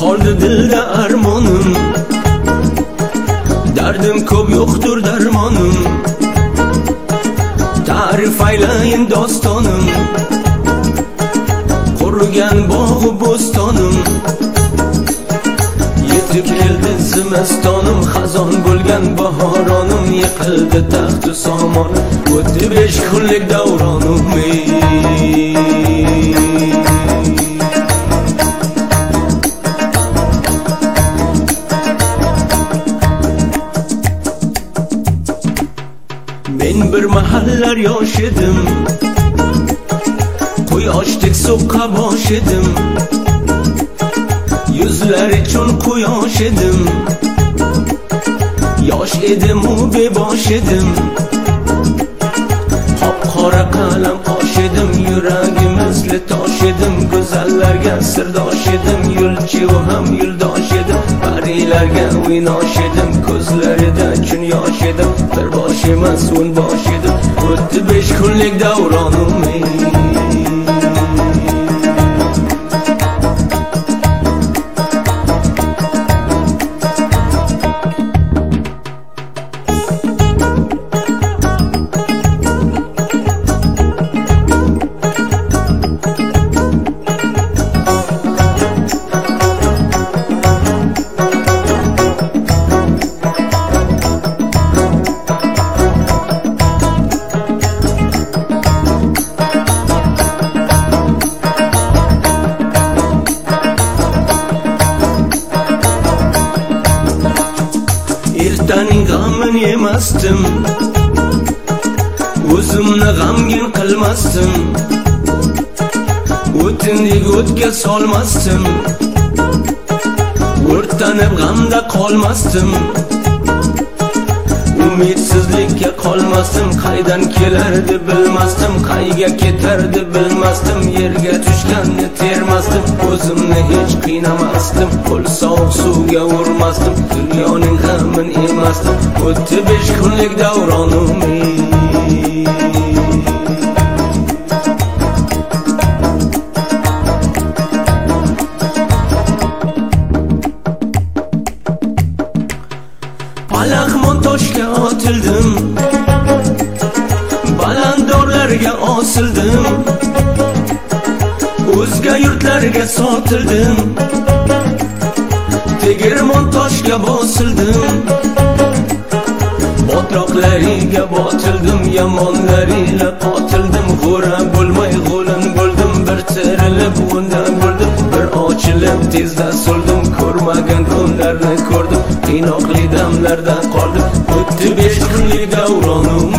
qoldi dilda armonim, dardim ko'p yo'qdir darmonim, ta'rif aylayin dostonim, qurigan bog'u bo'stonim, yetib keldi zimastonim, xazon bo'lgan bahoronim, yiqildi taxtu somonim, o'tdi 5 kunlik davronim. Men bir mahallar yosh edim, quyoshdek so'qqa bosh edim, yuzlar uchun quyosh edim, yosh edim u bebosh edim, qop-qora qalam qosh edim, yuragim misli tosh edim, go'zallarga sirdosh edim, yo'lchi u ham yo'ldosh edim, parilarga o'ynosh edim, ko'zlarida chun yosh edim, bir bosh emas 10 bosh edim, o'tdi 5 kunlik davronim. Ertaning g'amini yemasdim, o'zimni g'amgin qilmasdim, o'tindek o'tga solmasdim, o'rtanib g'amda qolmasdim, umidsizlikka qolmasdim, qaydan kelardi bilmasdim, qayga ketardi bilmasdim, yerga tushganni termasdim, o'zimni hech qiynamasdim, qo'l sovuq suvga urmasdim, dunyoning g'amini emasdim, o'tdi 5 kunlik davronim. Palaxmon toshga otildim, balandorlarga osildim, o'zga yurtlarga sotildim, tegirmon toshga bosildim, botroqlariga botildim, yomonlariga qotildim, g'o'ra bo'lmay g'o'lin bo'ldim, bir tirilib undan bo'ldim, bir ochilib tezda so'ldim, ko'rmagan kunlarni ko'rdim, qiynoqli damlarda qoldim, o'tdi 5 kunlik davronim.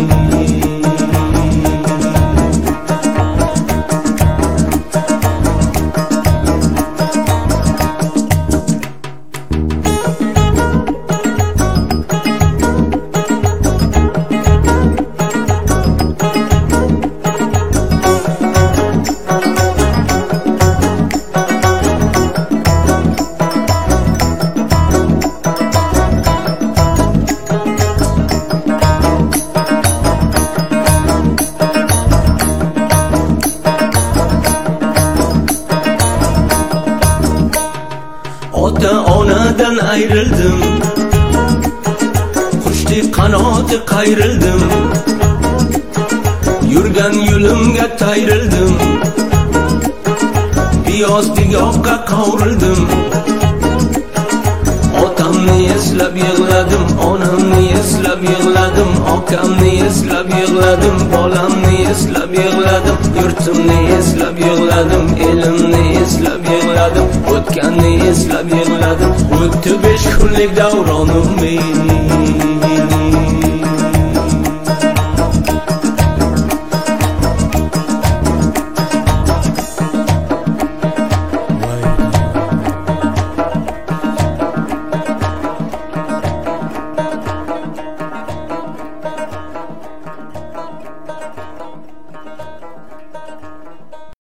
Ota-onadan ayrildim, qushdek qanoti qayrildim, yurgan yo'limga tayrildim, piyozdek yoqqa qovrildim, otamni eslab yig'ladim, onamni eslab yig'ladim, okamni eslab yig'ladim, bolamni eslab yig'ladim, yurtimni eslab yig'ladim, elimni eslab yig'ladim, o'tganni eslab yig'ladim, o'tdi 5 kunlik davronim.